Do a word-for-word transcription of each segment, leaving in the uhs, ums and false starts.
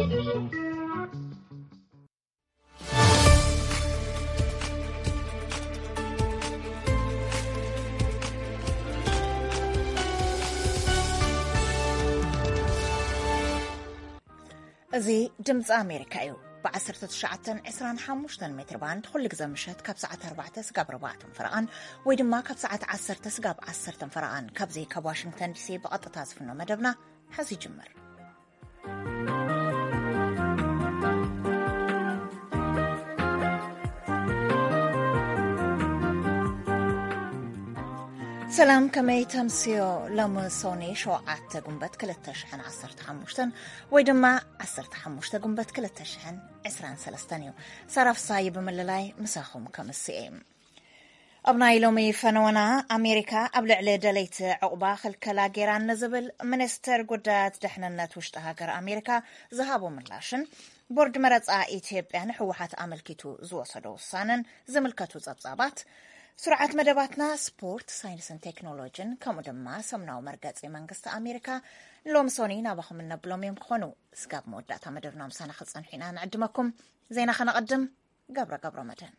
እዚ ድምፂ ኣሜሪካ እዩ ብዓሰርተ ትሽዓተ ዒስራን ሓሙሽተን ሜትር ባንድ ኩሉ ግዜ ምሸት ካብ ሰዓት ኣርባዕተ ስጋብ ኣርባዕተ ፈረቓን ወይ ድማ ካብ ሰዓት ዓሰርተ ስጋብ ዓሰርተ ፈረቓን ካብዚ ካብ ዋሽንግተን ዲሲ ብቐጥታ ዝፍኖ መደብና ሕዚ ይጅምር። ሰላም ከመይ ተምስዮ ለምሶኒ ሸውዓተ ጉንበት ክልተ ሽሕን ዓሰርተ ሓሙሽተን ወይ ድማ ዓሰርተ ሓሙሽተ ጉንበት ክልተ ሽሕን ዒስራን ሰለስተን እዩ። ሰራፍሳይ ብምልላይ ምሳኹም ከምስኤ ኣብ ናይ ሎሚ ፈነወና ኣሜሪካ ኣብ ልዕሊ ደለይቲ ዕቑባ ክልከላ ጌራ ንዝብል ሚኒስተር ጉዳያት ድሕንነት ውሽጢ ሃገር ኣሜሪካ ዝሃቦ ምላሽን ቦርድ መረፃ ኢትዮጵያ ንሕወሓት ኣመልኪቱ ዝወሰዶ ውሳነን ዝምልከቱ ጸብጻባት ስርዓት መደባትና ስፖርት ሳይንስን ቴክኖሎጂን ከምኡ ድማ ሰምናዊ መርገፂ መንግስቲ ኣሜሪካ ሎምሶኒ ናባኹም ነብሎም እዮም ክኾኑ ስጋብ መወዳእታ መደብና ምሳና ክፀንሒና ንዕድመኩም ዜና ከነቐድም ገብረ ገብረ መድህን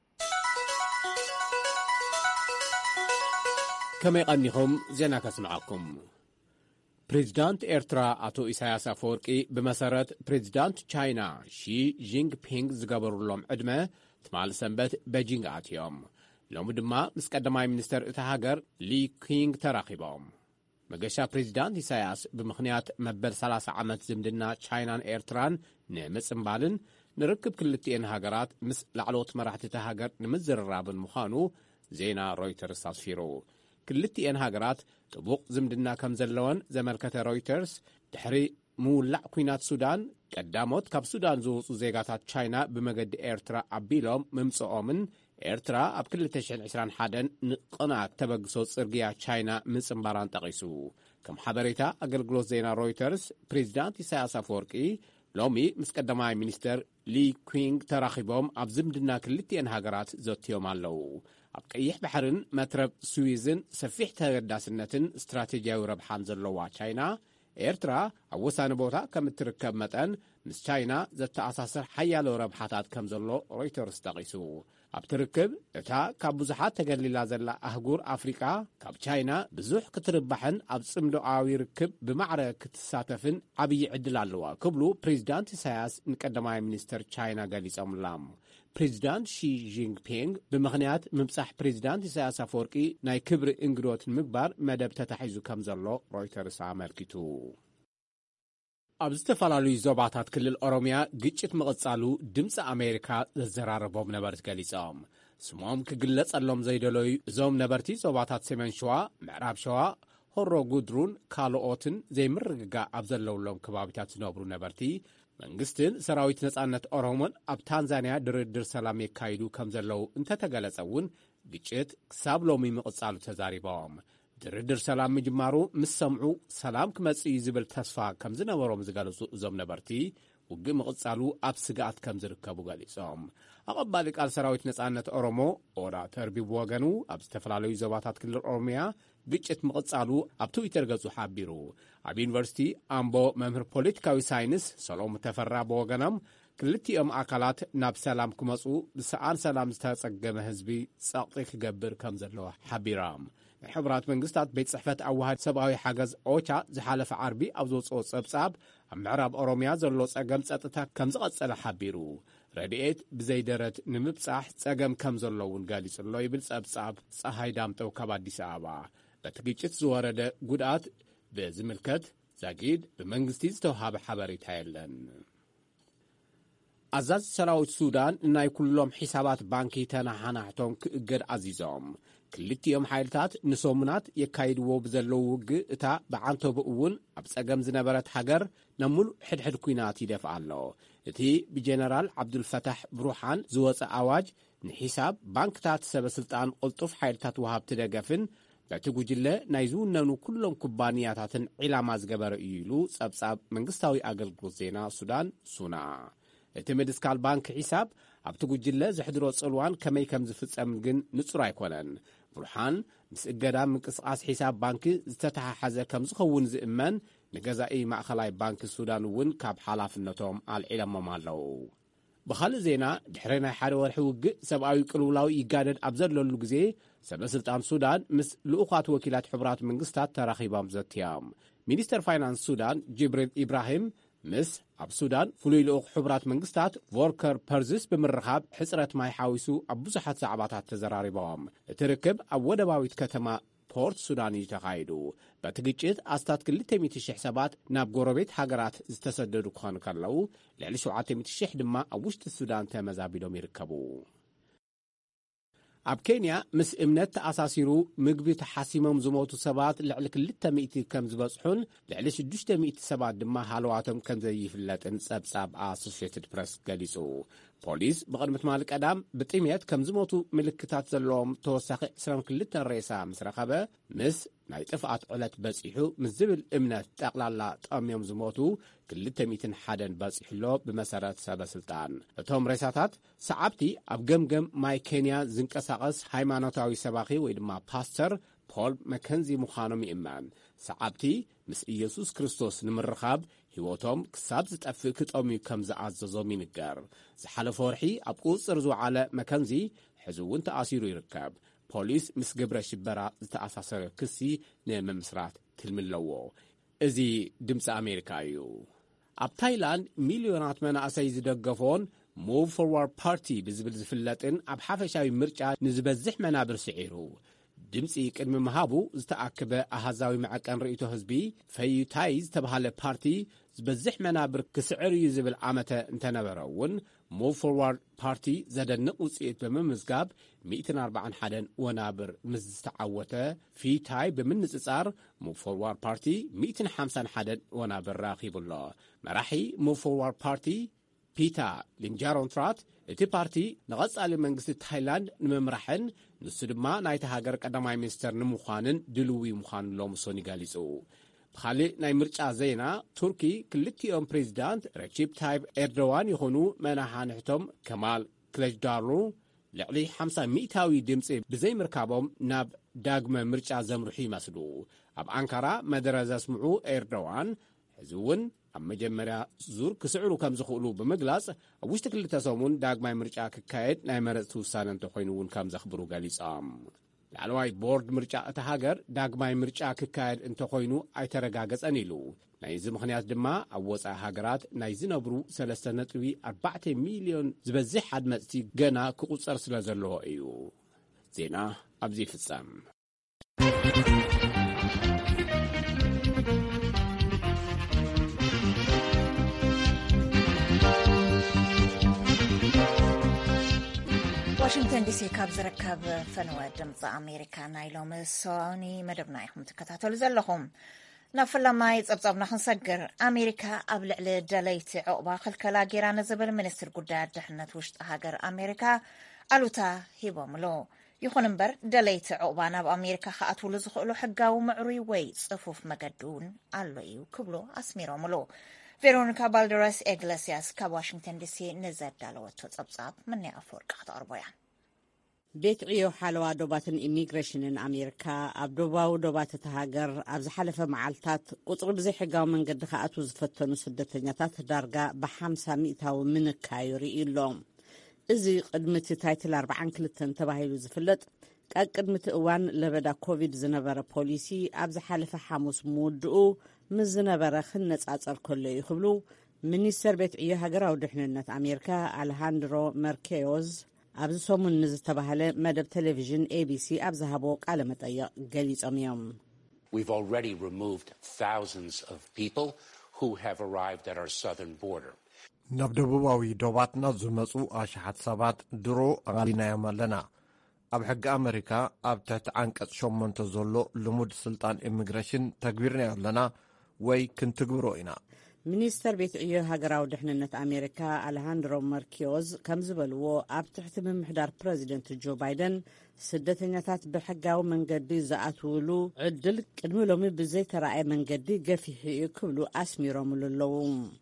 ከመይ ቀኒኹም ዜና ከስምዓኩም። ፕሬዚዳንት ኤርትራ አቶ ኢሳያስ አፈወርቂ ብመሰረት ፕሬዚዳንት ቻይና ሺ ጂንፒንግ ዝገበሩሎም ዕድመ ትማል ሰንበት ቤጂንግ ኣትዮም ሎሚ ድማ ምስ ቀዳማይ ሚኒስተር እታ ሃገር ሊ ኪንግ ተራኺቦም። መገሻ ፕሬዚዳንት ኢሳያስ ብምኽንያት መበል ሰላሳ ዓመት ዝምድና ቻይናን ኤርትራን ንምጽምባልን ንርክብ ክልቲአን ሃገራት ምስ ላዕለዎት መራሕቲ እታ ሃገር ንምዝርራብን ምዃኑ ዜና ሮይተርስ ኣስፊሩ። ክልቲአን ሃገራት ጥቡቕ ዝምድና ከም ዘለወን ዘመልከተ ሮይተርስ ድሕሪ ምውላዕ ኩናት ሱዳን ቀዳሞት ካብ ሱዳን ዝወፁ ዜጋታት ቻይና ብመገዲ ኤርትራ ኣቢሎም ምምጽኦምን ኤርትራ ኣብ ክልተ ሽሕን ዒስራን ሓደን ንቕናት ተበግሶ ጽርግያ ቻይና ምጽምባራን ጠቒሱ። ከም ሓበሬታ ኣገልግሎት ዜና ሮይተርስ ፕሬዚዳንት ኢሳያስ አፈወርቂ ሎሚ ምስ ቀዳማይ ሚኒስተር ሊ ኪንግ ተራኺቦም ኣብ ዝምድና ክልቲአን ሃገራት ዘትዮም ኣለዉ። ኣብ ቀይሕ ባሕርን መትረብ ስዊዝን ሰፊሕ ተገዳስነትን ስትራቴጂያዊ ረብሓን ዘለዋ ቻይና ኤርትራ ኣብ ወሳኒ ቦታ ከም እትርከብ መጠን ምስ ቻይና ዘተኣሳስር ሓያሎ ረብሓታት ከም ዘሎ ሮይተርስ ጠቒሱ። ኣብ ትርክብ እታ ካብ ብዙሓት ተገሊላ ዘላ ኣህጉር ኣፍሪቃ ካብ ቻይና ብዙሕ ክትርባሕን ኣብ ጽምዶኣዊ ርክብ ብማዕረ ክትሳተፍን ዓብዪ ዕድል ኣለዋ ክብሉ ፕሬዚዳንት ኢሳያስ ንቀዳማይ ሚኒስተር ቻይና ገሊጾምላ። ፕሬዚዳንት ሺ ጂንፒንግ ብምኽንያት ምምጻሕ ፕሬዚዳንት ኢሳያስ አፈወርቂ ናይ ክብሪ እንግዶት ንምግባር መደብ ተታሒዙ ከም ዘሎ ሮይተርስ ኣመልኪቱ። ኣብ ዝተፈላለዩ ዞባታት ክልል ኦሮምያ ግጭት ምቕጻሉ ድምፂ ኣሜሪካ ዘዘራረቦም ነበርቲ ገሊጾም። ስሞም ክግለጸሎም ዘይደለዩ እዞም ነበርቲ ዞባታት ሰሜን ሸዋ፣ ምዕራብ ሸዋ፣ ሆሮ ጉድሩን ካልኦትን ዘይምርግጋእ ኣብ ዘለውሎም ከባቢታት ዝነብሩ ነበርቲ መንግስትን ሰራዊት ነጻነት ኦሮሞን ኣብ ታንዛንያ ድርድር ሰላም የካይዱ ከም ዘለው እንተተገለጸ እውን ግጭት ክሳብ ሎሚ ምቕጻሉ ተዛሪቦም። ድርድር ሰላም ምጅማሩ ምስ ሰምዑ ሰላም ክመጽእ ዝብል ተስፋ ከም ዝነበሮም ዝገለጹ እዞም ነበርቲ ውግእ ምቕጻሉ ኣብ ስጋኣት ከም ዝርከቡ ገሊጾም። ኣቐባሊ ቃል ሰራዊት ነጻነት ኦሮሞ ኦዳ ተርቢብ ወገኑ ኣብ ዝተፈላለዩ ዞባታት ክልል ኦሮምያ ግጭት ምቕጻሉ ኣብ ትዊተር ገጹ ሓቢሩ። ኣብ ዩኒቨርሲቲ ኣምቦ መምህር ፖለቲካዊ ሳይንስ ሰሎሙ ተፈራ ብወገኖም ክልቲኦም ኣካላት ናብ ሰላም ክመጹ ብሰኣን ሰላም ዝተጸገመ ህዝቢ ጸቕጢ ክገብር ከም ዘለዎ ሓቢሮም። ሕቡራት መንግስታት ቤት ጽሕፈት ኣዋሃድ ሰብኣዊ ሓገዝ ኦቻ ዝሓለፈ ዓርቢ ኣብ ዘውፅኦ ጸብጻብ ኣብ ምዕራብ ኦሮምያ ዘሎ ጸገም ጸጥታ ከም ዝቐጸለ ሓቢሩ ረድኤት ብዘይደረት ንምብጻሕ ጸገም ከም ዘሎ እውን ገሊጹሎ ይብል ጸብጻብ ፀሓይ ዳምጠው ካብ ኣዲስ ኣበባ። በቲ ግጭት ዝወረደ ጉድኣት ብዝምልከት ዛጊድ ብመንግስቲ ዝተውሃበ ሓበሬታ የለን። ኣዛዚ ሰራዊት ሱዳን ናይ ኩሎም ሒሳባት ባንኪ ተናሓናሕቶም ክእገድ ኣዚዞም። ክልቲኦም ሓይልታት ንሶሙናት የካይድዎ ብዘለዉ ውግእ እታ ብዓንቶብ እውን ኣብ ጸገም ዝነበረት ሃገር ናብ ሙሉእ ሕድሕድ ኩናት ይደፍእ ኣሎ። እቲ ብጀነራል ዓብዱልፈታሕ ብሩሓን ዝወፀ ኣዋጅ ንሒሳብ ባንክታት ሰበስልጣን ቁልጡፍ ሓይልታት ወሃብቲ ደገፍን በቲ ጉጅለ ናይ ዝውነኑ ኩሎም ኩባንያታትን ዒላማ ዝገበረ እዩ ኢሉ ጸብጻብ መንግስታዊ ኣገልግሎት ዜና ሱዳን ሱና። እቲ ምድስካል ባንኪ ሒሳብ ኣብቲ ጉጅለ ዝሕድሮ ጽልዋን ከመይ ከም ዝፍጸምን ግን ንጹር ኣይኮነን። ብሩሓን ምስ እገዳ ምንቅስቓስ ሒሳብ ባንኪ ዝተተሓሓዘ ከም ዝኸውን ዝእመን ንገዛኢ ማእኸላይ ባንኪ ሱዳን እውን ካብ ሓላፍነቶም ኣልዒሎሞም ኣለዉ። ብኻልእ ዜና ድሕሪ ናይ ሓደ ወርሒ ውግእ ሰብኣዊ ቅልውላዊ ይጋደድ ኣብ ዘለሉ ግዜ ሰበስልጣን ሱዳን ምስ ልኡኻት ወኪላት ሕቡራት መንግስታት ተራኺቦም ዘትዮም። ሚኒስተር ፋይናንስ ሱዳን ጅብሪል ኢብራሂም ምስ ኣብ ሱዳን ፍሉይ ልኡኽ ሕቡራት መንግስታት ቮልከር ፐርዝስ ብምርኻብ ሕፅረት ማይ ሓዊሱ ኣብ ብዙሓት ዛዕባታት ተዘራሪቦም። እቲ ርክብ ኣብ ወደባዊት ከተማ ፖርት ሱዳን እዩ ተኻይዱ። በቲ ግጭት ኣስታት ክልተ ሚእቲ ሽሕ ሰባት ናብ ጎረቤት ሃገራት ዝተሰደዱ ክኾኑ ከለዉ ልዕሊ ሸውዓተ ሚእቲ ሽሕ ድማ ኣብ ውሽጢ ሱዳን ተመዛቢሎም ይርከቡ። ኣብ ኬንያ ምስ እምነት ተኣሳሲሩ ምግቢ ተሓሲሞም ዝሞቱ ሰባት ልዕሊ ክልተ ሚእቲ ከም ዝበጽሑን ልዕሊ ሽዱሽተ ሚእቲ ሰባት ድማ ሃለዋቶም ከም ዘይፍለጥን ጸብጻብ ኣሶሽየትድ ፕረስ ገሊጹ። ፖሊስ ብቕድሚ ትማሊ ቀዳም ብጥሜት ከም ዝሞቱ ምልክታት ዘለዎም ተወሳኺ ዕስራን ክልተ ሬሳ ምስ ረኸበ ምስ ናይ ጥፍኣት ዕለት በጺሑ ምስ ዝብል እምነት ጠቕላላ ጠምዮም ዝሞቱ ክልተ ሚእትን ሓደን በጺሕሎ ብመሰረት ሰበስልጣን። እቶም ሬሳታት ሰዓብቲ ኣብ ገምገም ማይ ኬንያ ዝንቀሳቐስ ሃይማኖታዊ ሰባኺ ወይ ድማ ፓስተር ፖል መከንዚ ምዃኖም ይእመን። ሰዓብቲ ምስ ኢየሱስ ክርስቶስ ንምርኻብ ህይወቶም ክሳብ ዝጠፍእ ክጠምዩ ከም ዝኣዘዞም ይንገር። ዝሓለፈ ወርሒ ኣብ ቁፅር ዝወዓለ መከንዚ ሕዚ እውን ተኣሲሩ ይርከብ። ፖሊስ ምስ ግብረ ሽበራ ዝተኣሳሰረ ክሲ ንምምስራት ትልሚ ኣለዎ። እዚ ድምፂ ኣሜሪካ እዩ። ኣብ ታይላንድ ሚልዮናት መናእሰይ ዝደገፎን ሙቭ ፎርዋርድ ፓርቲ ብዝብል ዝፍለጥን ኣብ ሓፈሻዊ ምርጫ ንዝበዝሕ መናብር ስዒሩ ድምፂ ቅድሚ ምሃቡ ዝተኣክበ ኣሃዛዊ መዐቀን ርእይቶ ህዝቢ ፈዩታይ ዝተብሃለ ፓርቲ ዝበዝሕ መናብር ክስዕር እዩ ዝብል ዓመተ እንተነበረ እውን ሙቭ ፎርዋርድ ፓርቲ ዘደንቕ ውፅኢት ብምምዝጋብ ሚእትን ኣርባዓን ሓደን ወናብር ምስ ዝተዓወተ ፊታይ ብምንጽጻር ሙቭ ፎርዋርድ ፓርቲ ሚእትን ሓምሳን ሓደን ወናብር ራኺቡሎ። መራሒ ሙቭ ፎርዋርድ ፓርቲ ፒታ ሊንጃሮንትራት እቲ ፓርቲ ንቐጻሊ መንግስቲ ታይላንድ ንምምራሕን ንሱ ድማ ናይቲ ሃገር ቀዳማይ ሚኒስተር ንምዃንን ድልዊ ምዃኑ ሎምሶን ይገሊጹ። ብኻሊእ ናይ ምርጫ ዜና ቱርኪ ክልቲኦም ፕሬዚዳንት ረቺፕ ታይብ ኤርዶዋን ይኹኑ መናሓንሕቶም ከማል ክለጅዳርሉ ልዕሊ ሓምሳ ሚእታዊ ድምፂ ብዘይምርካቦም ናብ ዳግመ ምርጫ ዘምርሑ ይመስሉ። ኣብ አንካራ መደረ ዘስምዑ ኤርዶዋን ሕዚ እውን ኣብ መጀመርያ ዙር ክስዕሩ ከም ዝኽእሉ ብምግላጽ ኣብ ውሽጢ ክልተ ሰሙን ዳግማይ ምርጫ ክካየድ ናይ መረፅቲ ውሳነ እንተኾይኑ እውን ከም ዘኽብሩ ገሊጾም። ላዕለዋይ ቦርድ ምርጫ እቲ ሃገር ዳግማይ ምርጫ ክካየድ እንተኾይኑ ኣይተረጋገጸን ኢሉ። ናይዚ ምኽንያት ድማ ኣብ ወፃኢ ሃገራት ናይ ዝነብሩ ሰለስተ ነጥቢ ኣርባዕተ ሚልዮን ዝበዝሕ ኣድመፅቲ ገና ክቝጸር ስለ ዘለዎ እዩ። ዜና ኣብዚ ይፍጸም። ዋሽንግተን ዲሲ ካብ ዝርከብ ፈነወ ድምፂ ኣሜሪካ ናይ ሎሚ ሰዋኒ መደብና ኢኹም ትከታተሉ ዘለኹም። ናብ ፈላማይ ጸብጻብና ክንሰግር ኣሜሪካ ኣብ ልዕሊ ደለይቲ ዕቑባ ክልከላ ጌራ ንዝብል ሚኒስትር ጉዳያት ድሕነት ውሽጢ ሃገር ኣሜሪካ ኣሉታ ሂቦምሎ። ይኹን እምበር ደለይቲ ዕቑባ ናብ ኣሜሪካ ከኣትውሉ ዝኽእሉ ሕጋዊ ምዕሩይ ወይ ጽፉፍ መገዲ እውን ኣሎ እዩ ክብሎ ኣስሚሮምሎ። ቬሮኒካ ባልደራስ ኤግሌሲያስ ካብ ዋሽንግተን ዲሲ ንዘዳለወቶ ጸብጻብ ምንያ ኣፈወርቂ ክተቕርቦ እያ። ቤት ዕዮ ሓለዋ ዶባትን ኢሚግሬሽንን ኣሜሪካ ኣብ ዶባዊ ዶባት እቲ ሃገር ኣብ ዝሓለፈ መዓልትታት ቁፅሪ ብዘይ ሕጋዊ መንገዲ ከኣትዉ ዝፈተኑ ስደተኛታት ዳርጋ ብሓምሳ ሚእታዊ ምንካዩ ርኢሎም። እዚ ቅድሚ እቲ ታይትል ኣርባዓን ክልተን ተባሂሉ ዝፍለጥ ቃል ቅድሚ እቲ እዋን ለበዳ ኮቪድ ዝነበረ ፖሊሲ ኣብ ዝሓለፈ ሓሙስ ምውድኡ ምስ ዝነበረ ክነጻጸር ከሎ እዩ ክብሉ ሚኒስተር ቤት ዕዮ ሃገራዊ ድሕንነት ኣሜሪካ አሌሃንድሮ መርኬዮዝ ኣብዚ ሰሙን ንዝተባሃለ መደብ ቴሌቪዥን ኤቢሲ ኣብ ዝሃቦ ቃለ መጠይቕ ገሊጾም እዮም። We've already removed thousands of people who have arrived at our southern border. ናብ ደቡባዊ ዶባትና ዝመፁ ኣሽሓት ሰባት ድሮ ኣቓሊናዮም ኣለና። ኣብ ሕጊ ኣሜሪካ ኣብ ትሕቲ ዓንቀጽ ሸሞንተ ዘሎ ልሙድ ስልጣን ኢሚግሬሽን ተግቢርናዮ ኣለና ወይ ክንትግብሮ ኢና። ሚኒስተር ቤት ዕዮ ሃገራዊ ድሕንነት ኣሜሪካ አሌሃንድሮ መርኪዮዝ ከም ዝበልዎ ኣብ ትሕቲ ምምሕዳር ፕረዚደንት ጆ ባይደን ስደተኛታት ብሕጋዊ መንገዲ ዝኣትውሉ ዕድል ቅድሚ ሎሚ ብዘይተረኣየ መንገዲ ገፊሕ እዩ ክብሉ ኣስሚሮምሉ ኣለዉ።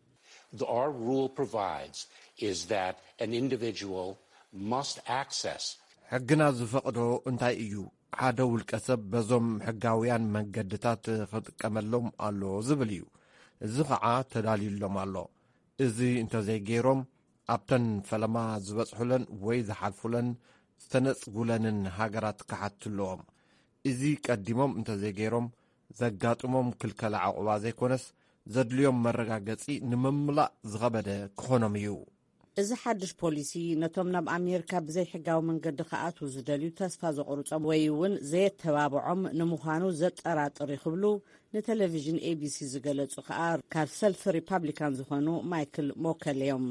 Our rule provides is that an individual must access ሕግና ዝፈቕዶ እንታይ እዩ? ሓደ ውልቀ ሰብ በዞም ሕጋውያን መንገድታት ክጥቀመሎም ኣሎ ዝብል እዩ። እዚ ኸዓ ተዳልዩሎም ኣሎ እዚ እንተዘይገይሮም ኣብተን ፈለማ ዝበጽሑለን ወይ ዝሓልፉለን ዝተነጽጉለንን ሃገራት ክሓትለዎም እዚ ቀዲሞም እንተዘይገይሮም ዘጋጥሞም ክልከላ ዓቑባ ዘይኮነስ ዘድልዮም መረጋገጺ ንምምላእ ዝኸበደ ክኾኖም እዩ እዚ ሓድሽ ፖሊሲ ነቶም ናብ ኣሜሪካ ብዘይ ሕጋዊ መንገዲ ከኣትዉ ዝደልዩ ተስፋ ዘቑርጾም ወይ እውን ዘየተባብዖም ንምዃኑ ዘጠራጥር ይኽብሉ ንቴሌቭዥን ኤቢሲ ዝገለጹ ከዓ ካብ ሰልፊ ሪፓብሊካን ዝኾኑ ማይክል ሞከል እዮም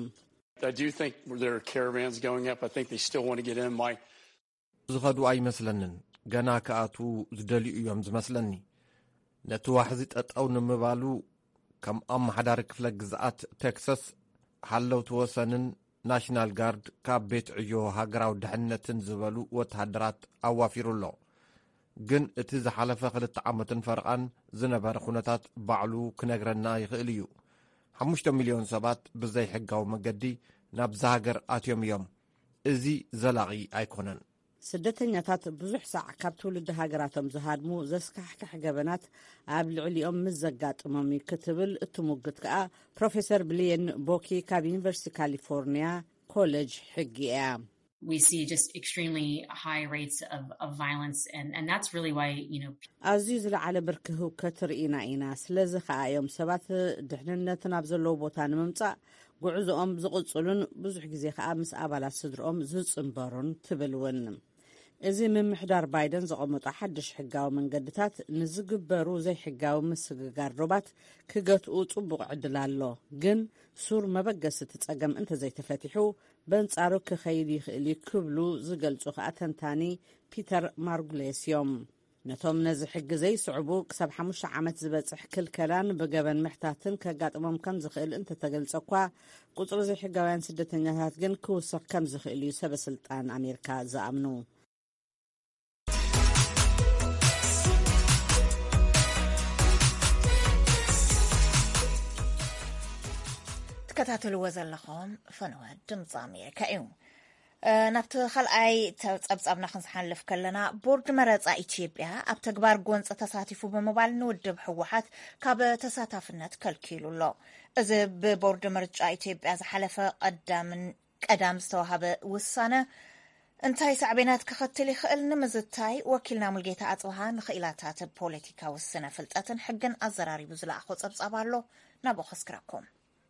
ዝኸዱ ኣይመስለንን ገና ከኣትዉ ዝደልዩ እዮም ዝመስለኒ ነቲ ዋሕዚ ጠጠው ንምባሉ ከም ኣመሓዳሪ ክፍለ ግዝኣት ቴክሳስ ሓለውቲ ወሰንን ናሽናል ጋርድ ካብ ቤት ዕዮ ሃገራዊ ድሕነትን ዝበሉ ወተሃደራት ኣዋፊሩ ኣሎ ግን እቲ ዝሓለፈ ክልተ ዓመትን ፈርቓን ዝነበረ ኩነታት ባዕሉ ክነግረና ይኽእል እዩ ሓሙሽተ ሚልዮን ሰባት ብዘይ ሕጋዊ መገዲ ናብዛ ሃገር ኣትዮም እዮም እዚ ዘላቒ ኣይኮነን ስደተኛታት ብዙሕ ሳዕ ካብ ትውልዲ ሃገራቶም ዝሃድሙ ዘስካሕክሕ ገበናት ኣብ ልዕሊኦም ምስ ዘጋጥሞም ክትብል እትሙግት ከዓ ፕሮፌሰር ብልየን ቦኪ ካብ ዩኒቨርሲቲ ካሊፎርኒያ ኮሌጅ ሕጊ እያ ኣዝዩ ዝለዓለ ብርኪ ህውከት ርኢና ኢና ስለዚ ከዓ እዮም ሰባት ድሕንነት ናብ ዘለዎ ቦታ ንምምጻእ ጉዕዞኦም ዝቕጽሉን ብዙሕ ግዜ ከዓ ምስ ኣባላት ስድሮኦም ዝጽንበሩን ትብል እውን እዚ ምምሕዳር ባይደን ዘቐመጦ ሓድሽ ሕጋዊ መንገድታት ንዝግበሩ ዘይሕጋዊ ምስግጋር ሮባት ክገትኡ ጽቡቕ ዕድል ኣሎ ግን ሱር መበገስቲ ጸገም እንተዘይተፈቲሑ በንጻሩ ክኸይድ ይኽእል ክብሉ ዝገልጹ ከዓ ተንታኒ ፒተር ማርጉሌስ እዮም ነቶም ነዚ ሕጊ ዘይስዕቡ ክሳብ ሓሙሽተ ዓመት ዝበጽሕ ክልከላን ብገበን ምሕታትን ከጋጥሞም ከም ዝኽእል እንተተገልጸ እኳ ቁጽሪ ዘይሕጋውያን ስደተኛታት ግን ክውስኽ ከም ዝኽእል እዩ ሰበስልጣን ኣሜሪካ ዝኣምኑ تكتاتلو ዘለኹም ፈነወ ድምፂ ኣሜሪካ እዩ ናብቲ ኻልኣይ ፀብጻብና ክንሓልፍ ከለና ቦርድ መረፃ ኢትዮጵያ ኣብ ተግባር ጎንፂ ተሳቲፉ ብምባል ንውድብ ሕወሓት ካብ ተሳታፍነት ከልኪሉ ኣሎ እዚ ብቦርድ ምርጫ ኢትዮጵያ ዝሓለፈ ቀዳምን ቀዳም ዝተዋሃበ ውሳነ እንታይ ሳዕቤናት ክኸትል ይኽእል ንምዝታይ ወኪልና ሙልጌታ ኣጽብሃ ንኽኢላታት ፖለቲካ ውስነ ፍልጠትን ሕግን ኣዘራሪቡ ዝለኣኾ ፀብጻብ ኣሎ ናብኡ ኸስክረኩም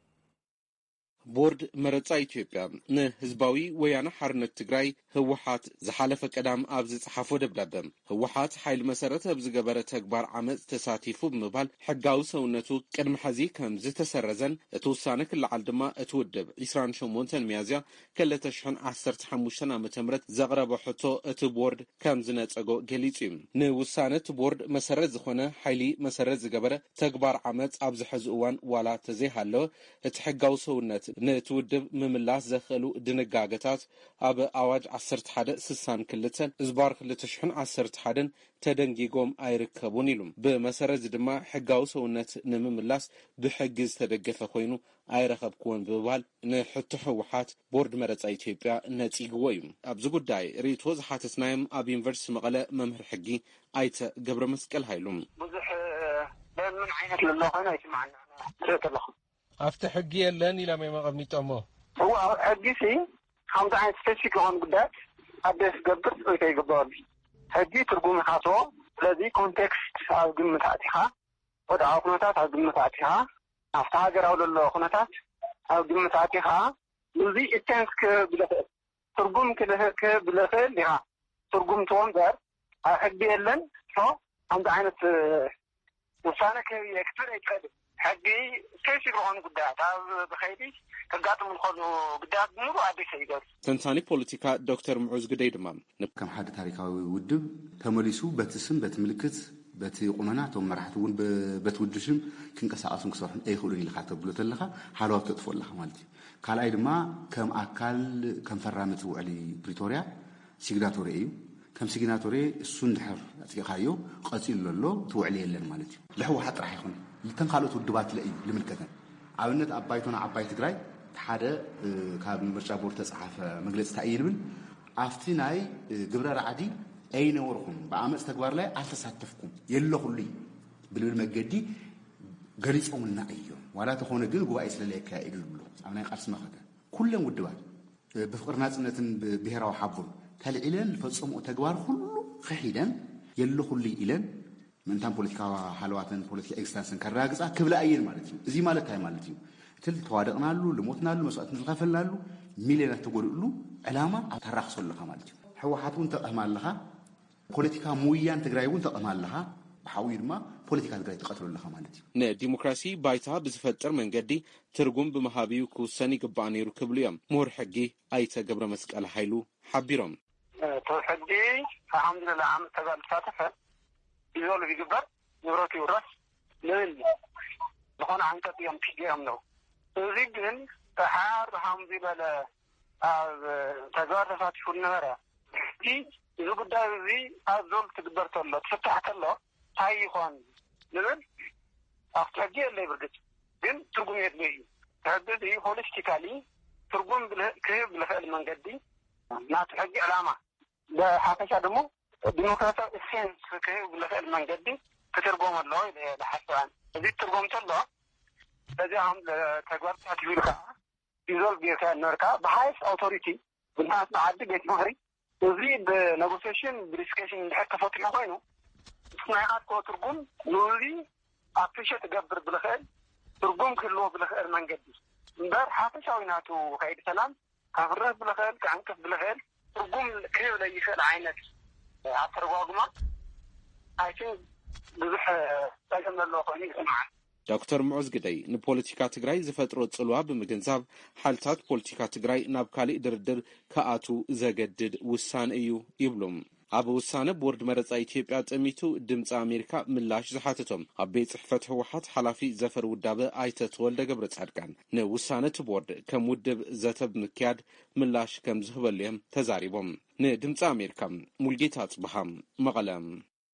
ቦርድ መረፃ ኢትዮጵያ ንህዝባዊ ወያነ ሓርነት ትግራይ ህወሓት ዝሓለፈ ቀዳም ኣብ ዝጽሓፎ ደብዳቤ ህወሓት ሓይል መሰረት ኣብ ዝገበረ ተግባር ዓመፅ ተሳቲፉ ብምባል ሕጋዊ ሰውነቱ ቅድሚ ሕዚ ከም ዝተሰረዘን እቲ ውሳነ ክለዓል ድማ እቲ ውድብ ዒስራን ሸሞንተ ሚያዝያ ክልተ ሽሕን ዓሰርተ ሓሙሽተ ዓመተ ምህረት ዘቕረበ ሕቶ እቲ ቦርድ ከም ዝነፀጎ ገሊጹ እዩ ንውሳነ እቲ ቦርድ መሰረት ዝኾነ ሓይሊ መሰረት ዝገበረ ተግባር ዓመፅ ኣብ ዝሕዚ እዋን ዋላ ተዘይሃለወ እቲ ሕጋዊ ሰውነት ንትውድብ ምምላስ ዘኽእሉ ድንጋገታት ኣብ ኣዋጅ ዓሰርተ ሓደ ስሳን ክልተ ዝባር ክልተ ሽሕን ዓሰርተ ሓደን ተደንጊጎም ኣይርከቡን ኢሉ ብመሰረት ድማ ሕጋዊ ሰውነት ንምምላስ ብሕጊ ዝተደገፈ ኮይኑ ኣይረኸብክዎን ብምባል ንሕቶ ሕወሓት ቦርድ መረፃ ኢትዮጵያ ነፂግዎ እዩ ኣብዚ ጉዳይ ርእቶ ዝሓተትናዮም ኣብ ዩኒቨርሲቲ መቐለ መምህር ሕጊ ኣይተ ገብረ መስቀል ሃይሉ ብዙሕ በምን ዓይነት ዘሎ ኮይኑ ኣይስማዕና ስለተለኹ أفتح حقي اللان إلى ما يمغبني تأمه هو حقي سي خمسة عين سبيسيك هون قدات أدرس قبض ويكي قبضي حقي ترقوم خاطوه الذي كونتكست على قمة عاتها ودعا قناتات على قمة عاتها أفتح قرأ له قناتات على قمة عاتها يوزي التنسك بلفل ترقوم كده بلفل لها ترقوم توانبر حقي اللان شو خمسة عين وصانك يكتر يتقدم حقي كيف يروحون قدات بخيري كقاطم الخضو قدات مو عادي سيدات تنساني بوليتيكا دكتور معوز قدي دمام كم حد تاريخاوي ودب تمليسو بتسم بتملكت بتي قنانات ومرحتون بتودشم كنقساسون كسرحن اي خلوني لخاطب بلو تلخا حالات تطفو لخا مالتي قال اي دما كم اكل كم فرامت وعلي بريتوريا سيغناتوري ايو كم سيغناتوري السون دحر اتيخايو قصيل لولو توعلي لن مالتي لحو حط راح يكون لتنخالوت ودبات لأي لملكتن عاونت عبايتنا عبايت تجراي حدا كاب مرشا بورت تصحف مجلس تأيين من عفتناي جبرة عادي أين ورقم بعمل استقبال لا أتساتفكم يلا خلي بالمجدي ገሊጾምና እዮም ዋላ ተኾነ ግን ጉባኤ ስለለ ያካይዱ ብሎ ኣብ ናይ ቃልሲ መኸተ ኩሎም ውድባት ብፍቅር ናጽነትን ብሄራዊ ሓቡር ተልዒለን ፈጽሞ ተግባር ሁሉ ከሒደን የለኹሉ ኢለን ምንታን ፖለቲካዊ ሓለዋትን ፖለቲካ ኤክስታንስን ከራግጻ ክብላ እየን ማለት እዩ እዚ ማለት ታይ ማለት እዩ ትል ተዋደቕናሉ ልሞትናሉ መስዋዕትን ዝኸፈልናሉ ሚልዮናት ተጎድሉ ዕላማ ተራኽሰለኻ ማለት እዩ ሕወሓት እውን ተቐህማለኻ ፖለቲካ ሙያን ትግራይ እውን ተቐህማለኻ ብሓዊ ድማ ፖለቲካ ትግራይ ተቐትለለኻ ማለት እዩ ንዲሞክራሲ ባይታ ብዝፈጥር መንገዲ ትርጉም ብምሃቢው ክውሰን ይግባእ ነይሩ ክብሉ እዮም ምሁር ሕጊ ኣይተ ገብረ መስቀል ሃይሉ ሓቢሮም ተሕዲ አልሐምዱሊላህ ዓመት ተጋል ተሳተፈ ይዞሉ ይግበር ንብረቱ ይውረስ ለል ዝኾነ አንቀጥ እዮም ፒዲኤም ነው እዚ ግን ተሓር አልሐምዱሊላህ ኣብ ተግባር ተሳቲፉ ነበረ እዚ እዚ ጉዳይ እዚ ኣብ ዞል ትግበር ተሎ ትፍታሕ ተሎ ታይ ይኾን ንብል ኣፍታጊ የለይ ብርግጥ ግን ትርጉም የድልዮ እዩ ተሕዲ ሆሊስቲካሊ ትርጉም ክህብ ልኽእል መንገዲ ናቱ ሕጊ ዕላማ ብሓፈሻ ድሞ ዲሞክራሲያዊ ኤሴንስ ክህብ ልኽእል መንገዲ ክትርጎም ኣለዎ ለሓሰባን እዚ ትርጎም ተሎ እዚ ኣሁን ተግባር ተሳቲፉ ኢልካ ዲዞልቭ ጌርካ ነበርካ ብሃይስ ኣውቶሪቲ ብናት ዓዲ ቤት ምኽሪ እዚ ብኔጎሲዬሽን ብዲስከሽን እንድሕር ተፈቲሑ ኮይኑ ስናይኻትኮ ትርጉም ንዚ ኣፕሪሼት ትገብር ብልኽእል ትርጉም ክህልዎ ብልኽእል መንገዲ እምበር ሓፈሻዊ ናቱ ከይዲ ሰላም ካፍረስ ብልኽእል ክዕንቅፍ ብልኽእል ትርጉም ክህብ ለይኽእል ዓይነት ኣተረጓጉማ ኣይ ቲንክ ብዙሕ ጠቅም ዘለዎ ኮይኑ ይስማዓል ዶክተር ሙዑዝ ግደይ ንፖለቲካ ትግራይ ዝፈጥሮ ጽልዋ ብምግንዛብ ሓልታት ፖለቲካ ትግራይ ናብ ካሊእ ድርድር ከኣቱ ዘገድድ ውሳነ እዩ ይብሉም ኣብ ውሳነ ቦርድ መረፃ ኢትዮጵያ ጠሚቱ ድምፂ ኣሜሪካ ምላሽ ዝሓተቶም ኣብ ቤት ጽሕፈት ህወሓት ሓላፊ ዘፈር ውዳበ ኣይተ ተወልደ ገብረ ጻድቃን ንውሳነ እቲ ቦርድ ከም ውድብ ዘተብ ምክያድ ምላሽ ከም ዝህበሉ እዮም ተዛሪቦም ንድምፂ ኣሜሪካ ሙልጌታ ጽብሃ መቐለም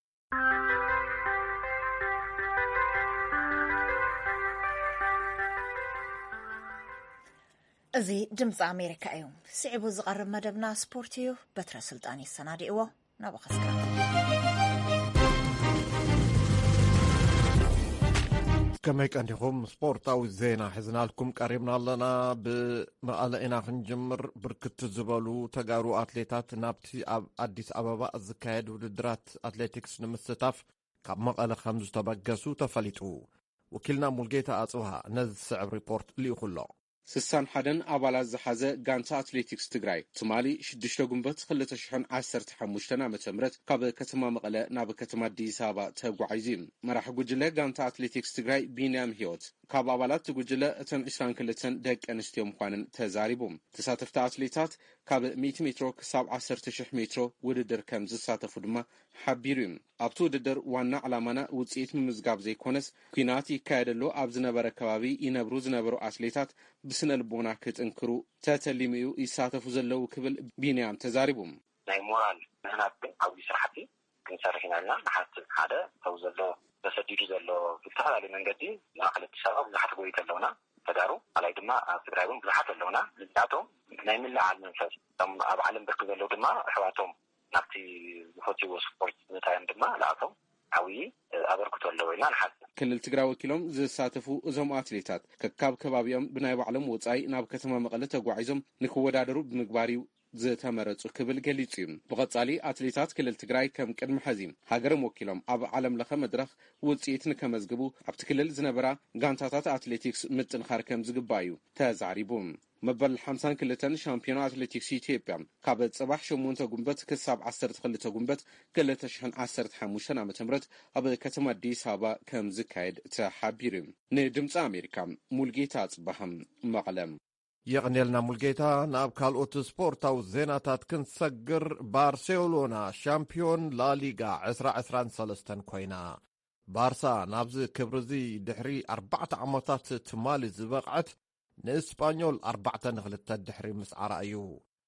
እዚ ድምፂ ኣሜሪካ እዩ ስዒቡ ዝቐርብ መደብና ስፖርት እዩ በትረ ስልጣን ይሰናዲእዎ ናብኸስካ ከመይ ቀንዲኹም ስፖርታዊ ዜና ሒዝናልኩም ቀሪብና ኣለና ብመቐለ ኢና ክንጅምር ብርክት ዝበሉ ተጋሩ ኣትሌታት ናብቲ ኣብ ኣዲስ ኣበባ ዝካየድ ውድድራት ኣትሌቲክስ ንምስታፍ ካብ መቐለ ከም ዝተበገሱ ተፈሊጡ ወኪልና ሙልጌታ ኣጽብሃ ነዚ ስዕብ ሪፖርት ልኢኹሎ ስሳን ሓደን ኣባላት ዝሓዘ ጋንታ ኣትሌቲክስ ትግራይ ትማሊ ሽዱሽተ ጉንበት ክልተ ሽሕን ዓሰርተ ሓሙሽተ ዓመተ ምህረት ካብ ከተማ መቐለ ናብ ከተማ አዲስ ኣበባ ተጓዒዙ መራሒ ጉጅለ ጋንታ ኣትሌቲክስ ትግራይ ቢንያም ሂወት ካብ ኣባላት ጉጅለ እተን ዒስራን ክልተን ደቂ ኣንስትዮ ምዃነን ተዛሪቦም ተሳተፍቲ ኣትሌታት ካብ ሚእቲ ሜትሮ ክሳብ ዓሰርተ ሽሕ ሜትሮ ውድድር ከም ዝሳተፉ ድማ ሓቢሩ ኣብቲ ውድድር ዋና ዕላማና ውፅኢት ምምዝጋብ ዘይኮነስ ኩናት ይካየደሉ ኣብ ዝነበረ ከባቢ ይነብሩ ዝነበሩ ኣትሌታት ብስነ ልቦና ክጥንክሩ ተተሊሙ ይሳተፉ ዘለው ክብል ቢንያም ተዛሪቦም ናይ ሞራል ምህናት ዓብዪ ስራሕቲ ክንሰርሕ ኢና ኢልና ንሓስብ ሓደ ሰው ዘሎ ተሰዲዱ ዘሎ ብዝተፈላለዩ መንገዲ ንኣክል ኣዲስ ኣበባ ብዙሓት ጎይት ኣለውና ተጋሩ ካልኣይ ድማ ኣብ ትግራይ እውን ብዙሓት ኣለውና ንዛቶም ናይ ምልዓል መንፈስ ኣብ ዓለም ብርክ ዘለው ድማ ኣሕዋቶም ናብቲ ዝፈትይዎ ስፖርት ምታዮም ድማ ንኣቶም ዓብዪ ኣበርክቶ ኣለዎ ኢልና ንሓስብ ክልል ትግራይ ወኪሎም ዝሳተፉ እዞም ኣትሌታት ከካብ ከባቢኦም ብናይ ባዕሎም ወፃኢ ናብ ከተማ መቐለ ተጓዒዞም ንክወዳደሩ ብምግባር ዝተመረጹ ክብል ገሊጹ እዩ ብቐጻሊ ኣትሌታት ክልል ትግራይ ከም ቅድሚ ሕዚ ሃገሮም ወኪሎም ኣብ ዓለም ለኸ መድረኽ ውፅኢት ንከመዝግቡ ኣብቲ ክልል ዝነበራ ጋንታታት ኣትሌቲክስ ምጥንኻር ከም ዝግባእ እዩ ተዛሪቡ መበል ሓምሳን ክልተን ሻምፒዮና ኣትሌቲክስ ኢትዮጵያ ካብ ጽባሕ ሸሞንተ ጉንበት ክሳብ ዓሰርተ ክልተ ጉንበት ክልተ ሽሕን ዓሰርተ ሓሙሽተ ዓመተ ምህረት ኣብ ከተማ አዲስ ኣበባ ከም ዝካየድ ተሓቢሩ ንድምፂ ኣሜሪካ ሙልጌታ ጽባህ መቐለም የቕኔልና ሙልጌታ ናብ ካልኦት ስፖርታዊ ዜናታት ክንሰግር ባርሴሎና ሻምፒዮን ላሊጋ ዕስራ ዕስራን ሰለስተን ኮይና ባርሳ ናብዚ ክብሪ እዚ ድሕሪ ኣርባዕተ ዓመታት ትማሊ ዝበቕዐት ንእስጳኞል ኣርባዕተ ንኽልተ ድሕሪ ምስዓራ እዩ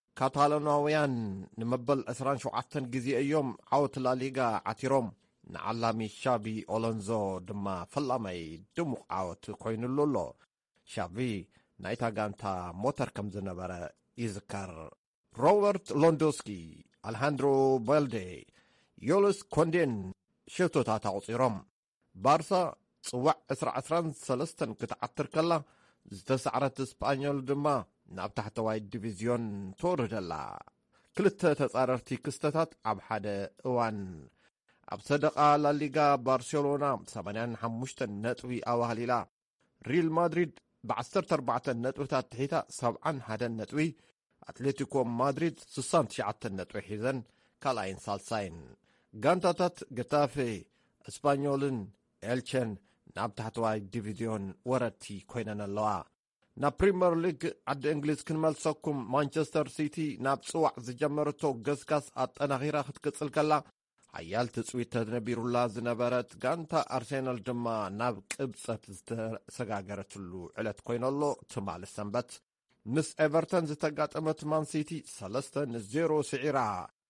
ካታላናውያን ንመበል ዕስራን ሸውዓተን ግዜ እዮም ዓወት ላሊጋ ዓቲሮም ንዓላሚ ሻቢ ኦሎንዞ ድማ ፈላማይ ድሙቕ ዓወት ኮይኑሉ ኣሎ ሻቢ ናይታ ጋንታ ሞተር ከም ዝነበረ ይዝከር ሮበርት ሎንዶስኪ አልሃንድሮ ባልዴ ዮልስ ኮንዴን ሽቶታት ኣቑፂሮም ባርሳ ጽዋዕ عشرين عشرين ثلاثة ክትዓትር ከላ ዝተሰዓረት ስፓኞል ድማ ናብ ታሕተዋይ ዲቪዝዮን ተወርደላ። ክልተ ተጻረርቲ ክስተታት ኣብ ሓደ እዋን ኣብ ሰደቓ ላሊጋ ባርሴሎና ሰማንያ ሓሙሽተ ነጥቢ ኣዋህሊላ ሪል ማድሪድ ብዓሰርተ ኣርባዕተ ነጥብታት ትሒታ ሰብዓ ሓደ ነጥቢ ኣትሌቲኮ ማድሪድ ስድሳ ትሽዓተ ነጥቢ ሒዘን ካልኣይን ሳልሳይን ጋንታታት ገታፌ እስፓኞልን ኤልቸን ናብ ታሕተዋይ ዲቪዝዮን ወረድቲ ኮይነን ኣለዋ። ናብ ፕሪምየር ሊግ ዓዲ እንግሊዝ ክንመልሰኩም ማንቸስተር ሲቲ ናብ ጽዋዕ ዝጀመረቶ ገስጋስ ኣጠናኺራ ክትቅጽል ከላ ሓያል ትጽዊት ተነቢሩላ ዝነበረት ጋንታ ኣርሴናል ድማ ናብ ቅብፀት ዝተሰጋገረትሉ ዕለት ኮይነሎ ትማል ሰንበት ምስ ኤቨርተን ዝተጋጠመት ማንሲቲ ሰለስተ ንዜሮ ስዒራ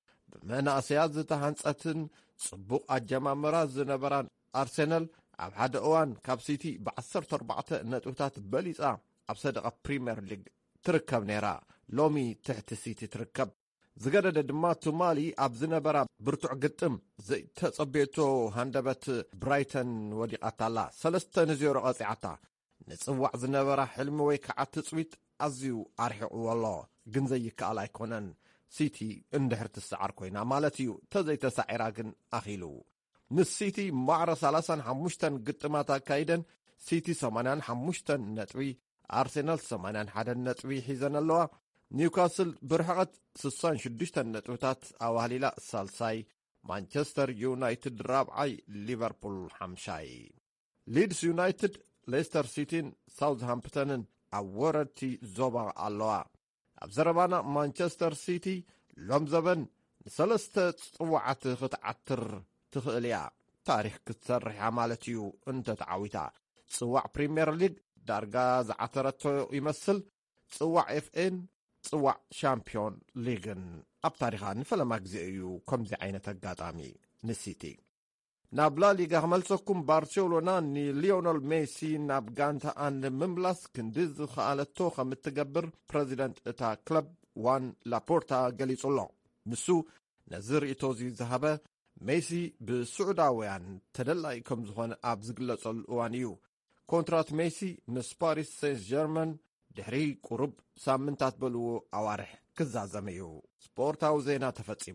ብመናእሰያ ዝተሃንጸትን ጽቡቕ ኣጀማምራ ዝነበራን ኣርሴናል ኣብ ሓደ እዋን ካብ ሲቲ ብዓሰርተ ኣርባዕተ ነጥብታት በሊጻ ኣብ ሰደቓ ፕሪምየር ሊግ ትርከብ ነይራ። ሎሚ ትሕቲ ሲቲ ትርከብ። ዝገደደ ድማ ቱማሊ ኣብ ዝነበራ ብርቱዕ ግጥም ዘይተጸቤቶ ሃንደበት ብራይተን ወዲቓታላ ሰለስተ ንዜሮ ቐጺዓታ። ንጽዋዕ ዝነበራ ሕልሚ ወይ ከዓ ትጽዊት ኣዝዩ ኣርሒቑ ኣሎ፣ ግን ዘይከኣል ኣይኮነን። ሲቲ እንድሕር ትሰዓር ኮይና ማለት እዩ። ተዘይተሳዒራ ግን ኣኺሉ ንስ ሲቲ ማዕረ ሰላሳ ሓሙሽተ ግጥማት ኣካይደን ሲቲ ሰማንያ ሓሙሽተ ነጥቢ ኣርሴናል ሰማንያ ሓደ ነጥቢ ሒዘን ኣለዋ። ኒውካስል ብርሕቐት ስድሳ ሽዱሽተ ነጥብታት ኣዋህሊላ ሳልሳይ፣ ማንቸስተር ዩናይትድ ራብዓይ፣ ሊቨርፑል ሓምሻይ። ሊድስ ዩናይትድ ሌስተር ሲቲን ሳውዝሃምፕተንን ኣብ ወረድቲ ዞባ ኣለዋ። ኣብ ዘረባና ማንቸስተር ሲቲ ሎም ዘበን ንሰለስተ ጽዋዓት ክትዓትር ትኽእል እያ። ታሪክ ክትሰርሕ ማለት እዩ እንተተዓዊታ። ጽዋዕ ፕሪምየር ሊግ ዳርጋ ዝዓተረቶ ይመስል። ጽዋዕ ኤፍኤን ጽዋዕ ሻምፒዮን ሊግን ኣብ ታሪኻ ንፈለማ ግዜ እዩ ከምዚ ዓይነት ኣጋጣሚ ንሲቲ። ናብ ላሊጋ ክመልሰኩም ባርሴሎና ንሊዮነል ሜሲ ናብ ጋንታኣ ንምምላስ ክንዲ ዝኸኣለቶ ከም እትገብር ፕረዚደንት እታ ክለብ ዋን ላፖርታ ገሊጹሎ። ንሱ ነዚ ርእቶ እዚ ዝሃበ ሜሲ ብስዑዳውያን ተደላይ ከም ዝኾነ ኣብ ዝግለጸሉ እዋን እዩ። ኮንትራት ሜሲ ምስ ፓሪስ ሴንት ጀርመን ድሕሪ ቁሩብ ሳምንታት በልዎ ኣዋርሕ ክዛዘም እዩ። ስፖርታዊ ዜና ተፈጺሙ።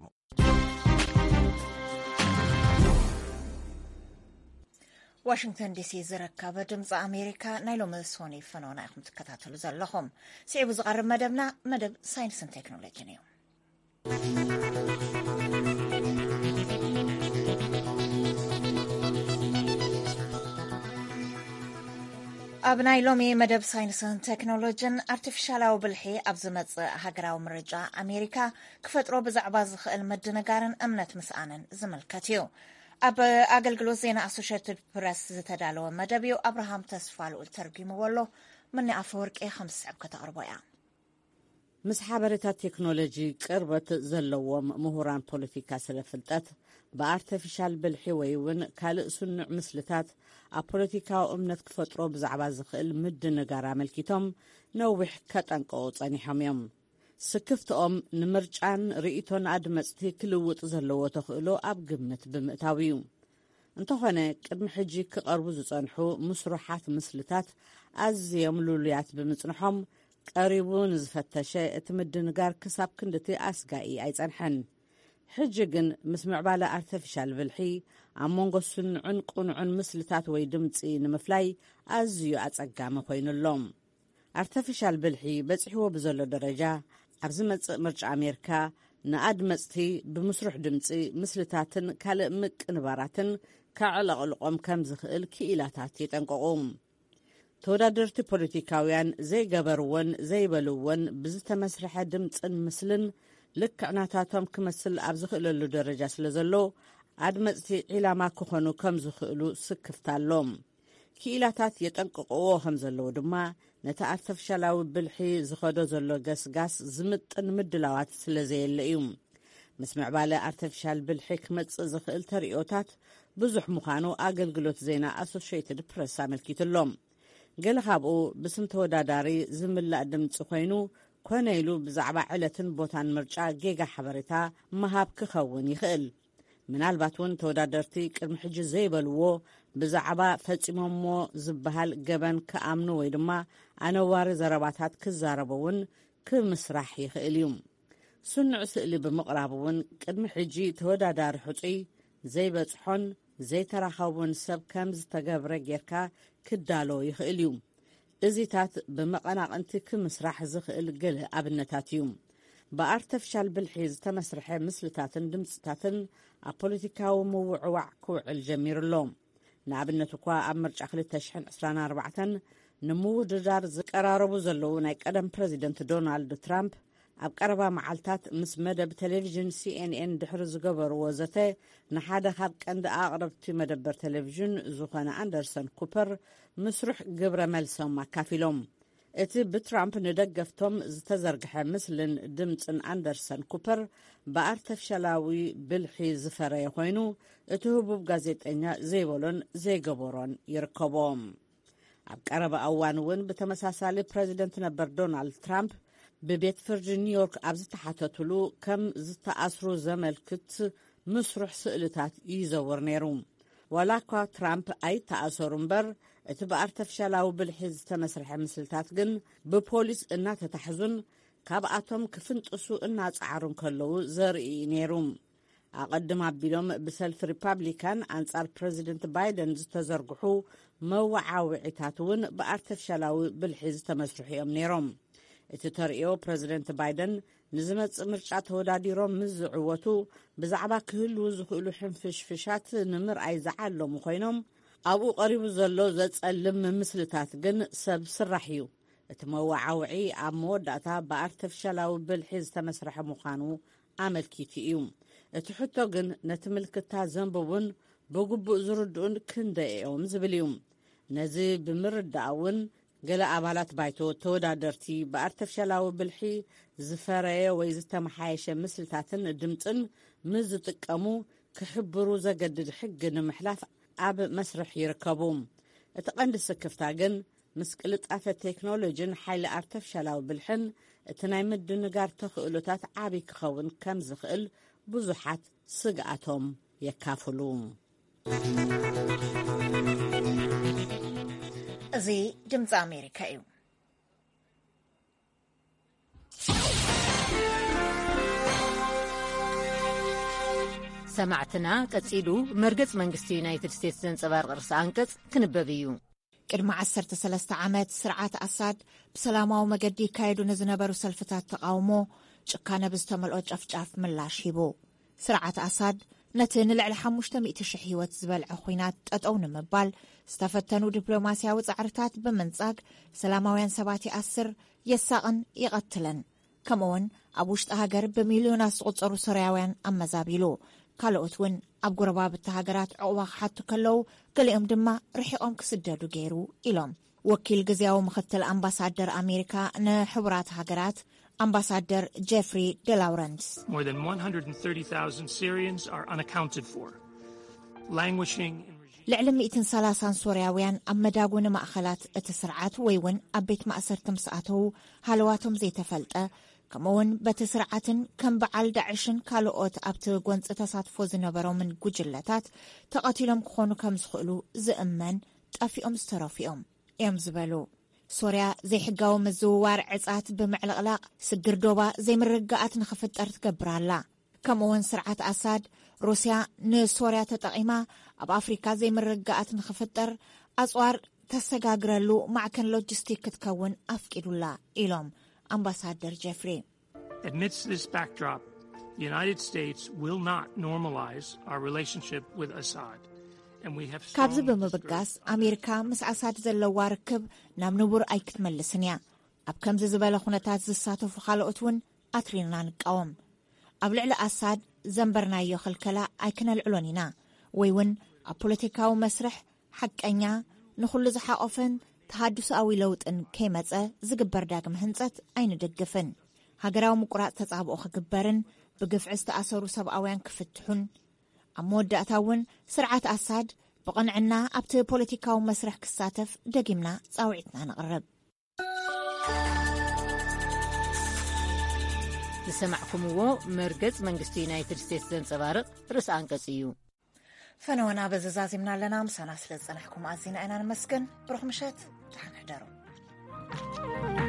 ዋሽንግተን ዲሲ ዝረከበ ድምፂ ኣሜሪካ ናይ ሎሚ ሶኒ ፈኖና ኢኹም ትከታተሉ ዘለኹም። ስዒቡ ዝቐርብ መደብና መደብ ሳይንስን ቴክኖሎጂን እዩ። ኣብ ናይ ሎሚ መደብ ሳይንስን ቴክኖሎጂን ኣርቲፊሻላዊ ብልሒ ኣብ ዝመጽእ ሃገራዊ ምርጫ ኣሜሪካ ክፈጥሮ ብዛዕባ ዝኽእል ምድንጋርን እምነት ምስኣንን ዝምልከት እዩ። ኣብ ኣገልግሎት ዜና ኣሶሽትድ ፕረስ ዝተዳለወ መደብ እዩ። ኣብርሃም ተስፋ ልኡል ተርጊምዎ ኣሎ። ምኒ ኣፈወርቂ ከም ዝስዕብ ከተቕርቦ እያ። ምስ ሓበሬታት ቴክኖሎጂ ቅርበት ዘለዎም ምሁራን ፖለቲካ ስለ ፍልጠት ብኣርቲፊሻል ብልሒ ወይ እውን ካልእ ስኑዕ ምስልታት ኣብ ፖለቲካዊ እምነት ክፈጥሮ ብዛዕባ ዝኽእል ምድንጋር ኣመልኪቶም ነዊሕ ከጠንቅቑ ጸኒሖም እዮም። ስክፍትኦም ንምርጫን ርእቶን ኣድመጽቲ ክልውጥ ዘለዎ ተኽእሎ ኣብ ግምት ብምእታው እዩ። እንተኾነ ቅድሚ ሕጂ ክቐርቡ ዝጸንሑ ምስሩሓት ምስልታት ኣዝዮም ሉልያት ብምጽንሖም ቀሪቡ ንዝፈተሸ እቲ ምድንጋር ክሳብ ክንድቲ ኣስጋኢ ኣይጸንሐን። ሕጂ ግን ምስ ምዕባለ ኣርቲፊሻል ብልሒ ኣብ መንጎ ስኑዕን ቁኑዕን ምስልታት ወይ ድምፂ ንምፍላይ ኣዝዩ ኣጸጋሚ ኮይኑሎም። ኣርቲፊሻል ብልሒ በፂሕዎ ብዘሎ ደረጃ ኣብ ዝመጽእ ምርጫ ኣሜሪካ ንኣድመጽቲ ብምስሩሕ ድምፂ ምስልታትን ካልእ ምቅንባራትን ካዕለቕልቖም ከም ዝኽእል ክኢላታት የጠንቀቑ። ተወዳደርቲ ፖለቲካውያን ዘይገበርዎን ዘይበልዎን ብዝተመስርሐ ድምፅን ምስልን ልክዕናታቶም ክመስል ኣብ ዝኽእለሉ ደረጃ ስለ ዘሎ ኣድመጽቲ ዒላማ ክኾኑ ከም ዝኽእሉ ስክፍታ ኣሎም። ክኢላታት የጠንቅቕዎ ከም ዘለዉ ድማ ነቲ ኣርቲፊሻላዊ ብልሒ ዝኸዶ ዘሎ ገስጋስ ዝምጥን ምድላዋት ስለ ዘየለ እዩ። ምስ ምዕባለ ኣርቲፊሻል ብልሒ ክመጽእ ዝኽእል ተርእዮታት ብዙሕ ምዃኑ ኣገልግሎት ዜና ኣሶሽትድ ፕረስ ኣመልኪትሎም። ገለ ካብኡ ብስም ተወዳዳሪ ዝምላእ ድምፂ ኮይኑ ኮነ ኢሉ ብዛዕባ ዕለትን ቦታን ምርጫ ጌጋ ሓበሬታ መሃብ ክኸውን ይኽእል። ምናልባት እውን ተወዳደርቲ ቅድሚ ሕጂ ዘይበልዎ ብዛዕባ ፈጺሞሞ ዝበሃል ገበን ክኣምኑ ወይ ድማ ኣነዋሪ ዘረባታት ክዛረቡ እውን ክምስራሕ ይኽእል እዩ። ስኑዕ ስእሊ ብምቕራብ እውን ቅድሚ ሕጂ ተወዳዳሪ ሕፁይ ዘይበጽሖን ዘይተራኸቡን ሰብ ከም ዝተገብረ ጌርካ ክዳሎ ይኽእል እዩ። እዚታት ብመቐናቕንቲ ክምስራሕ ዝኽእል ገለ ኣብነታት እዩ። ብኣርተፍሻል ብልሒ ዝተመስርሐ ምስልታትን ድምፅታትን ኣብ ፖለቲካዊ ምውዕዋዕ ክውዕል ጀሚሩሎ። ንኣብነት እኳ ኣብ ምርጫ ክልተ ሽሕን ዕስራን ኣርባዕተን ንምውድዳር ዝቀራረቡ ዘለዉ ናይ ቀደም ፕረዚደንት ዶናልድ ትራምፕ ኣብ ቀረባ መዓልታት ምስ መደብ ቴሌቭዥን ሲኤንኤን ድሕሪ ዝገበርዎ ዘተ ንሓደ ካብ ቀንዲ ኣቕረብቲ መደበር ቴሌቭዥን ዝኾነ ኣንደርሰን ኩፐር ምስሩሕ ግብረ መልሶም ኣካፊሎም። እቲ ብትራምፕ ንደገፍቶም ዝተዘርግሐ ምስልን ድምፅን ኣንደርሰን ኩፐር ብኣርተፍሻላዊ ብልሒ ዝፈረየ ኮይኑ እቲ ህቡብ ጋዜጠኛ ዘይበሎን ዘይገበሮን ይርከቦም። ኣብ ቀረባ እዋን እውን ብተመሳሳሊ ፕረዚደንት ነበር ዶናልድ ትራምፕ ብቤት ፍርዲ ኒውዮርክ ኣብ ዝተሓተትሉ ከም ዝተኣስሩ ዘመልክት ምስሩሕ ስእልታት ይዘውር ነይሩ። ዋላ እኳ ትራምፕ ኣይተኣሰሩ እምበር እቲ ብኣርተፍሻላዊ ብልሒ ዝተመስርሐ ምስልታት ግን ብፖሊስ እናተታሕዙን ካብኣቶም ክፍንጥሱ እናጻዕሩን ከለዉ ዘርኢ ነይሩ። ኣቐድም ኣቢሎም ብሰልፊ ሪፓብሊካን ኣንጻር ፕረዚደንት ባይደን ዝተዘርግሑ መወዓውዒታት እውን ብኣርተፍሻላዊ ብልሒ ዝተመስርሑ እዮም ነይሮም። እቲ ተርእዮ ፕረዚደንት ባይደን ንዝመጽእ ምርጫ ተወዳዲሮም ምስ ዝዕወቱ ብዛዕባ ክህልው ዝኽእሉ ሕንፍሽፍሻት ንምርኣይ ዝዓለሙ ኮይኖም ኣብኡ ቀሪቡ ዘሎ ዘጸልም ምስልታት ግን ሰብ ስራሕ እዩ። እቲ መወዓውዒ ኣብ መወዳእታ ብኣርተፍሻላዊ ብልሒ ዝተመስርሐ ምዃኑ ኣመልኪቱ እዩ። እቲ ሕቶ ግን ነቲ ምልክታት ዘንብቡን ብግቡእ ዝርድኡን ክንደኦም ዝብል እዩ። ነዚ ብምርዳእ እውን ገለ ኣባላት ባይቶ ተወዳደርቲ ብኣርተፍሻላዊ ብልሒ ዝፈረየ ወይ ዝተመሓየሸ ምስልታትን ድምፅን ምስ ዝጥቀሙ ክሕብሩ ዘገድድ ሕጊ ንምሕላፍ ኣብ መስርሕ ይርከቡ። እቲ ቀንዲ ስክፍታ ግን ምስ ቅልጣፈ ቴክኖሎጂን ሓይሊ ኣርተፍሻላዊ ብልሕን እቲ ናይ ምድንጋር ተኽእሎታት ዓብይ ክኸውን ከም ዝኽእል ብዙሓት ስግኣቶም የካፍሉ። እዚ ድምፂ ኣሜሪካ እዩ። ሰማዕትና ቀጺሉ መርገጽ መንግስቲ ዩናይትድ ስቴትስ ዘንጸባርቕ ርእሲ አንቀጽ ክንበብ እዩ። ቅድሚ ዓሰርተ ሰለስተ ዓመት ስርዓት ኣሳድ ብሰላማዊ መገዲ ይካየዱ ንዝነበሩ ሰልፍታት ተቃውሞ ጭካነ ብዝተመልኦ ጨፍጫፍ ምላሽ ሂቡ። ስርዓት ኣሳድ ነቲ ንልዕሊ ሓሙሽተ ሚእቲ ሽሕ ህይወት ዝበልዐ ኩናት ጠጠው ንምባል ዝተፈተኑ ዲፕሎማስያዊ ጻዕርታት ብምንጻግ ሰላማውያን ሰባት ይኣስር፣ የሳቕን ይቐትለን። ከምኡውን ኣብ ውሽጢ ሃገር ብሚልዮናት ዝቝጸሩ ሶርያውያን ኣመዛቢሉ ካልኦት እውን ኣብ ጎረባብቲ ሃገራት ዕቑባ ክሓቱ ከለዉ ገሊኦም ድማ ርሒቖም ክስደዱ ገይሩ ኢሎም ወኪል ግዜያዊ ምክትል ኣምባሳደር ኣሜሪካ ንሕቡራት ሃገራት ኣምባሳደር ጀፍሪ ደላውረንስ More than one hundred thirty thousand Syrians are unaccounted for, languishing in ልዕሊ ሚእትን ሰላሳን ሶርያውያን ኣብ መዳጉ ንማእኸላት እቲ ስርዓት ወይ እውን ኣብ ቤት ማእሰርቲ ምስ ኣተዉ ሃለዋቶም ዘይተፈልጠ ከምኡውን በቲ ስርዓትን ከም በዓል ዳዕሽን ካልኦት ኣብቲ ጎንፂ ተሳትፎ ዝነበሮምን ጉጅለታት ተቐቲሎም ክኾኑ ከም ዝኽእሉ ዝእመን ጠፊኦም ዝተረፊኦም እዮም ዝበሉ። ሶርያ ዘይሕጋዊ ምዝውዋር ዕጻት ብምዕልቕላቕ ስግር ዶባ ዘይምርግኣት ንኽፍጠር ትገብራላ። ከምኡውን ስርዓት ኣሳድ ሩስያ ንሶርያ ተጠቒማ ኣብ ኣፍሪካ ዘይምርግኣት ንኽፍጠር ኣጽዋር ተሰጋግረሉ ማዕከን ሎጂስቲክ ክትከውን ኣፍቂዱላ ኢሎም ኣምባሳደር ጀፍሪ Amidst this backdrop, the United States will not normalize our relationship with Assad. ካብዚ ብምብጋስ ኣሜሪካ ምስ ኣሳድ ዘለዋ ርክብ ናብ ንቡር ኣይክትመልስን እያ። ኣብ ከምዚ ዝበለ ኩነታት ዝሳተፉ ካልኦት እውን ኣትሪና ንቃወም። ኣብ ልዕሊ ኣሳድ ዘንበርናዮ ክልከላ ኣይክነልዕሎን ኢና ወይ እውን ኣብ ፖለቲካዊ መስርሕ ሓቀኛ ንኹሉ ዝሓቆፈን ተሃድሳዊ ለውጥን ከይመፀ ዝግበር ዳግም ህንፀት ኣይንደግፍን። ሃገራዊ ምቁራፅ ተጻብኦ ክግበርን ብግፍዒ ዝተኣሰሩ ሰብኣውያን ክፍትሑን ኣብ መወዳእታ እውን ስርዓት ኣሳድ ብቕንዕና ኣብቲ ፖለቲካዊ መስርሕ ክሳተፍ ደጊምና ጻውዒትና ንቕርብ። ዝሰማዕኩምዎ መርገጽ መንግስቲ ዩናይትድ ስቴትስ ዘንጸባርቕ ርእሲ አንቀጽ እዩ። فنونا بزازازي من لنا مسانا سلزنحكم عزينا أنا نمسكن بروح مشات تحن حدارو